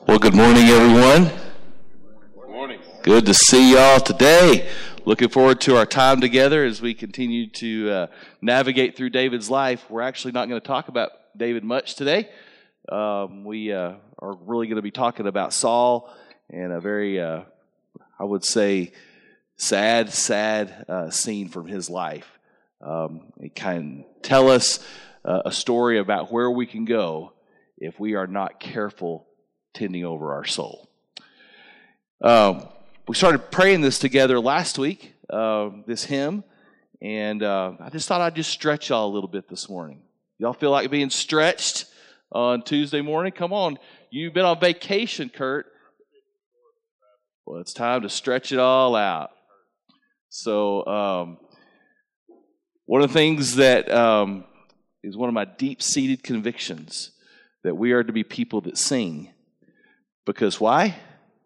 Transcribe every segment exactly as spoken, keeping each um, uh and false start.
Well, good morning, everyone. Good morning. Good to see y'all today. Looking forward to our time together as we continue to uh, navigate through David's life. We're actually not going to talk about David much today. Um, we uh, are really going to be talking about Saul and a very, uh, I would say, sad, sad uh, scene from his life. Um, it can tell us uh, a story about where we can go if we are not careful tending over our soul. Um, we started praying this together last week, uh, this hymn, and uh, I just thought I'd just stretch y'all a little bit this morning. Y'all feel like being stretched on Tuesday morning? Come on, you've been on vacation, Kurt. Well, it's time to stretch it all out. So, um, one of the things that um, is one of my deep-seated convictions that we are to be people that sing. Because why?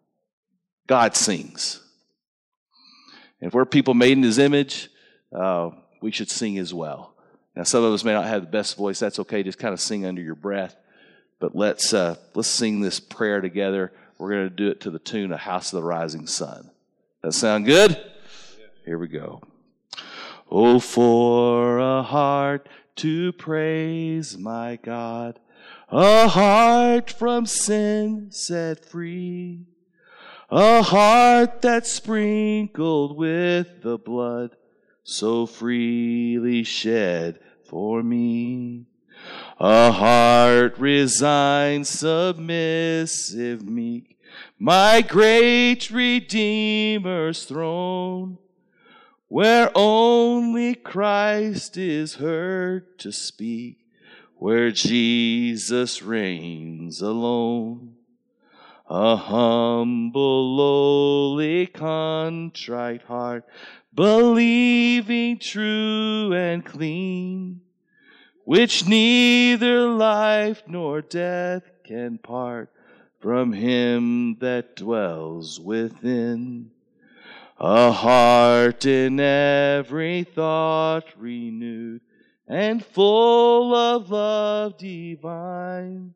God sings. And if we're people made in His image, uh, we should sing as well. Now, some of us may not have the best voice. That's okay. Just kind of sing under your breath. But let's uh, let's sing this prayer together. We're going to do it to the tune of House of the Rising Sun. That sound good? Yeah. Here we go. Oh, for a heart to praise my God, a heart from sin set free, a heart that's sprinkled with the blood so freely shed for me, a heart resigned, submissive, meek, my great Redeemer's throne, where only Christ is heard to speak, where Jesus reigns alone. A humble, lowly, contrite heart, believing true and clean, which neither life nor death can part from Him that dwells within. A heart in every thought renewed, and full of love divine,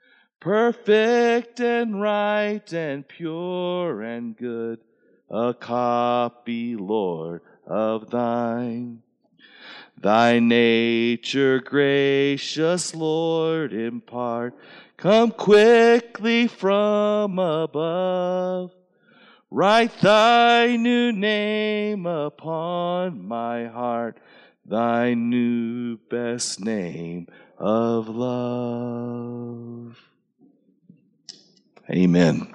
perfect and right and pure and good, a copy, Lord, of Thine. Thy nature gracious, Lord, impart, come quickly from above. Write Thy new name upon my heart, Thy new best name of love. Amen.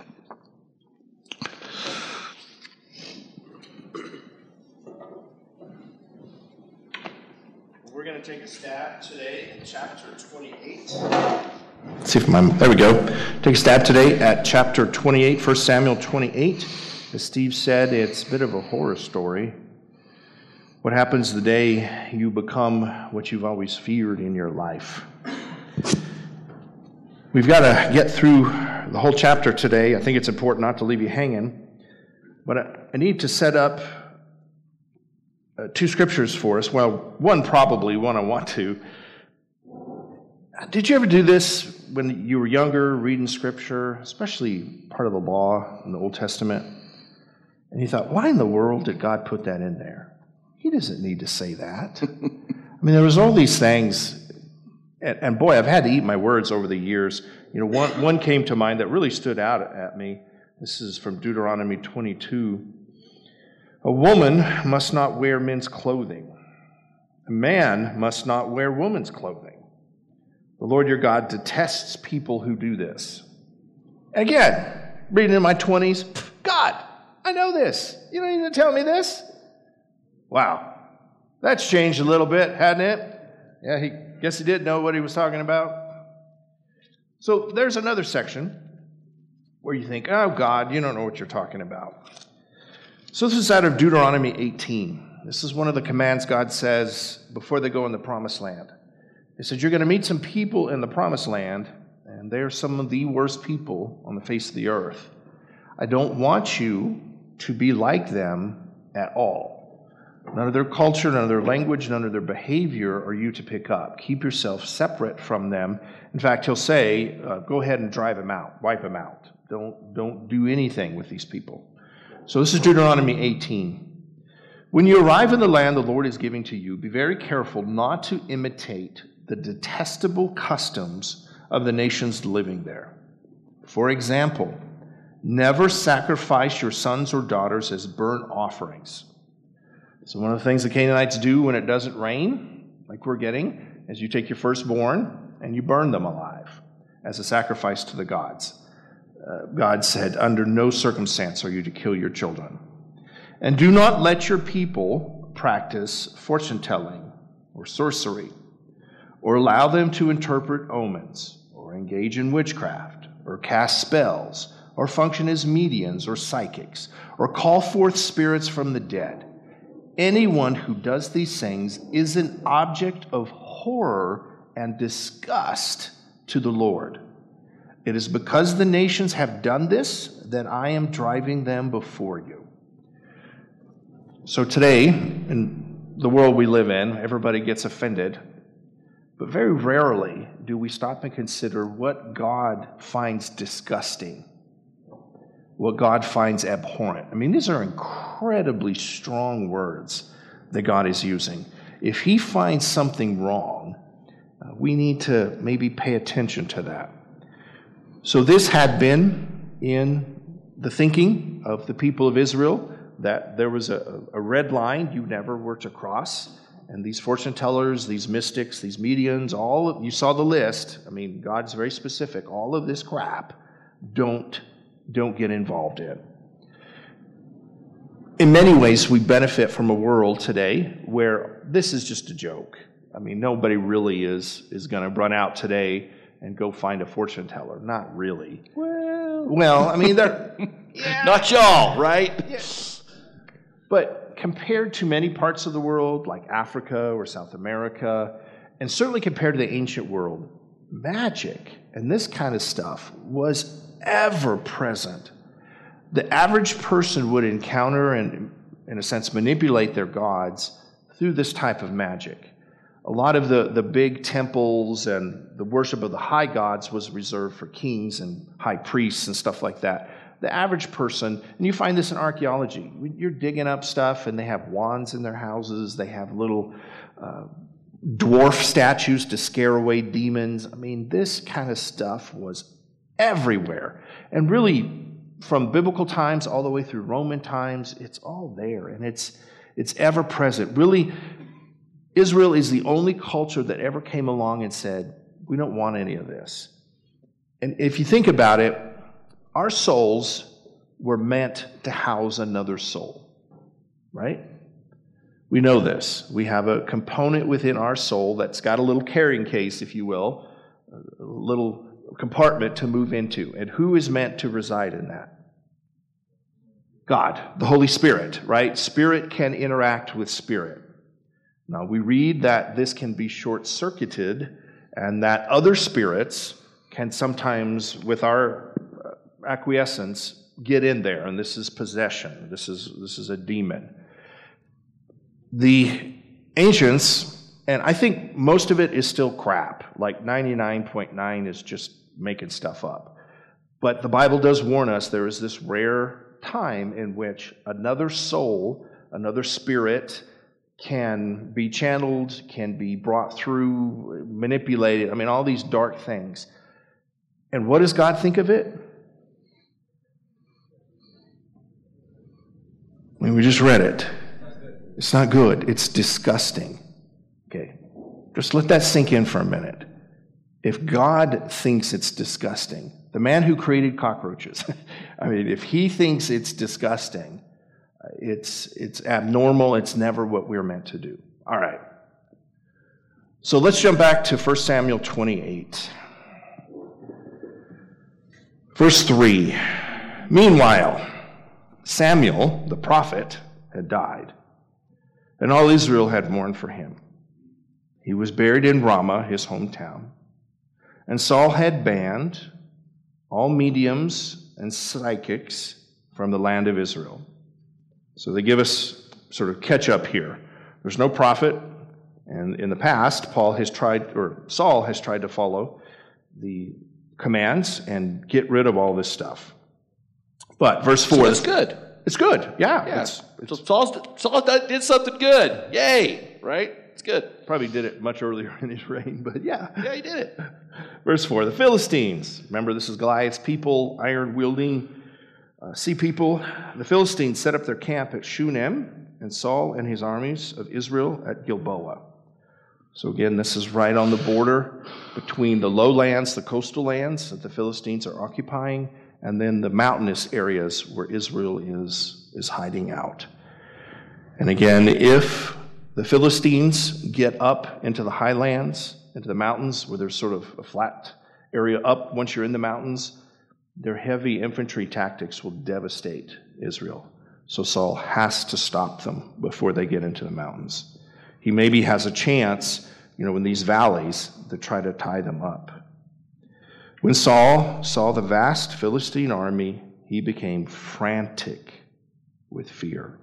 We're going to take a stab today in chapter twenty-eight. Let's see if my, there we go. Take a stab today at chapter twenty-eight, First Samuel twenty-eight. As Steve said, it's a bit of a horror story. What happens the day you become what you've always feared in your life? We've got to get through the whole chapter today. I think it's important not to leave you hanging. But I need to set up uh, two scriptures for us. Well, one probably, one I want to. Did you ever do this when you were younger, reading scripture, especially part of the law in the Old Testament? And you thought, why in the world did God put that in there? He doesn't need to say that. I mean, there was all these things, and, and boy, I've had to eat my words over the years. You know, one, one came to mind that really stood out at me. This is from Deuteronomy twenty-two. A woman must not wear men's clothing. A man must not wear woman's clothing. The Lord your God detests people who do this. Again, reading in my twenties, God, I know this. You don't need to tell me this. Wow, that's changed a little bit, hadn't it? Yeah, he guess he did know what he was talking about. So there's another section where you think, oh, God, you don't know what you're talking about. So this is out of Deuteronomy eighteen. This is one of the commands God says before they go in the promised land. He said, you're going to meet some people in the promised land, and they're some of the worst people on the face of the earth. I don't want you to be like them at all. None of their culture, none of their language, none of their behavior are you to pick up. Keep yourself separate from them. In fact, he'll say, uh, go ahead and drive them out, wipe them out. Don't, don't do anything with these people. So this is Deuteronomy eighteen. When you arrive in the land the Lord is giving to you, be very careful not to imitate the detestable customs of the nations living there. For example, never sacrifice your sons or daughters as burnt offerings. So one of the things the Canaanites do when it doesn't rain, like we're getting, is you take your firstborn and you burn them alive as a sacrifice to the gods. Uh, God said, under no circumstance are you to kill your children. And do not let your people practice fortune-telling or sorcery, or allow them to interpret omens, or engage in witchcraft, or cast spells, or function as mediums or psychics, or call forth spirits from the dead. Anyone who does these things is an object of horror and disgust to the Lord. It is because the nations have done this that I am driving them before you. So today, in the world we live in, everybody gets offended, but very rarely do we stop and consider what God finds disgusting, what God finds abhorrent. I mean, these are incredibly strong words that God is using. If he finds something wrong, uh, we need to maybe pay attention to that. So this had been in the thinking of the people of Israel, that there was a, a red line you never were to cross. And these fortune tellers, these mystics, these mediums, all of, you saw the list. I mean, God's very specific. All of this crap, don't, don't get involved in. In many ways, we benefit from a world today where this is just a joke. I mean, nobody really is, is going to run out today and go find a fortune teller. Not really. Well, well I mean, they're... Yeah. Not y'all, right? Yes. But compared to many parts of the world, like Africa or South America, and certainly compared to the ancient world, magic and this kind of stuff was ever present. The average person would encounter and, in a sense, manipulate their gods through this type of magic. A lot of the, the big temples and the worship of the high gods was reserved for kings and high priests and stuff like that. The average person, and you find this in archaeology, you're digging up stuff and they have wands in their houses, they have little uh, dwarf statues to scare away demons. I mean, this kind of stuff was everywhere. And really, from biblical times all the way through Roman times, it's all there and it's it's ever present. Really, Israel is the only culture that ever came along and said, we don't want any of this. And if you think about it, our souls were meant to house another soul, right? We know this. We have a component within our soul that's got a little carrying case, if you will, a little compartment to move into. And who is meant to reside in that? God, the Holy Spirit, right? Spirit can interact with spirit. Now, we read that this can be short-circuited and that other spirits can sometimes, with our acquiescence, get in there, and this is possession. This is, this is a demon. The ancients, and I think most of it is still crap, like ninety-nine point nine is just making stuff up. But the Bible does warn us there is this rare time in which another soul, another spirit, can be channeled, can be brought through, manipulated. I mean, all these dark things. And what does God think of it? I mean, we just read it. It's not good. It's disgusting. Okay. Just let that sink in for a minute. If God thinks it's disgusting, the man who created cockroaches, I mean, if he thinks it's disgusting, It's it's abnormal. It's never what we're meant to do. All right. So let's jump back to First Samuel twenty-eight. Verse three. Meanwhile, Samuel, the prophet, had died, and all Israel had mourned for him. He was buried in Ramah, his hometown. And Saul had banned all mediums and psychics from the land of Israel. So they give us sort of catch up here. There's no prophet, and in the past, Paul has tried, or Saul has tried to follow the commands and get rid of all this stuff. But verse four, So it's good. It's good, yeah. Yeah. It's, So Saul's, Saul did something good. Yay, right? It's good. probably did it much earlier in his reign, but yeah. Yeah, he did it. Verse four, the Philistines. Remember, this is Goliath's people, iron-wielding uh, sea people. The Philistines set up their camp at Shunem, and Saul and his armies of Israel at Gilboa. So again, this is right on the border between the lowlands, the coastal lands that the Philistines are occupying, and then the mountainous areas where Israel is, is hiding out. And again, if the Philistines get up into the highlands, into the mountains, where there's sort of a flat area up once you're in the mountains, their heavy infantry tactics will devastate Israel. So Saul has to stop them before they get into the mountains. He maybe has a chance, you know, in these valleys to try to tie them up. When Saul saw the vast Philistine army, he became frantic with fear.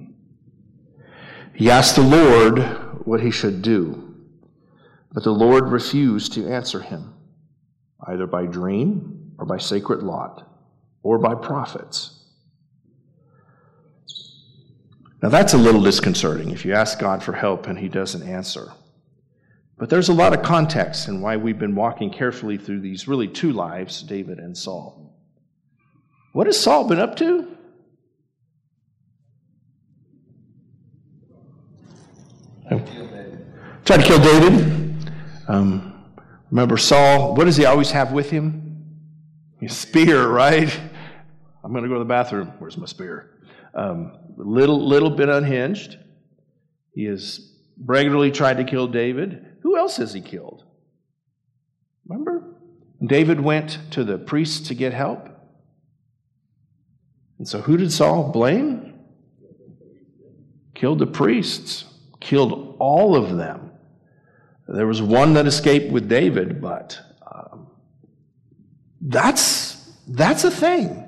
He asked the Lord what he should do, but the Lord refused to answer him, either by dream or by sacred lot or by prophets. Now that's a little disconcerting if you ask God for help and he doesn't answer. But there's a lot of context in why we've been walking carefully through these really two lives, David and Saul. What has Saul been up to? Tried to kill David. Um, remember Saul, what does he always have with him? His spear, right? I'm going to go to the bathroom. Where's my spear? Um, little, little bit unhinged. He has regularly tried to kill David. Who else has he killed? Remember? David went to the priests to get help. And so who did Saul blame? Killed the priests. Killed all of them. There was one that escaped with David, but um, that's, that's a thing.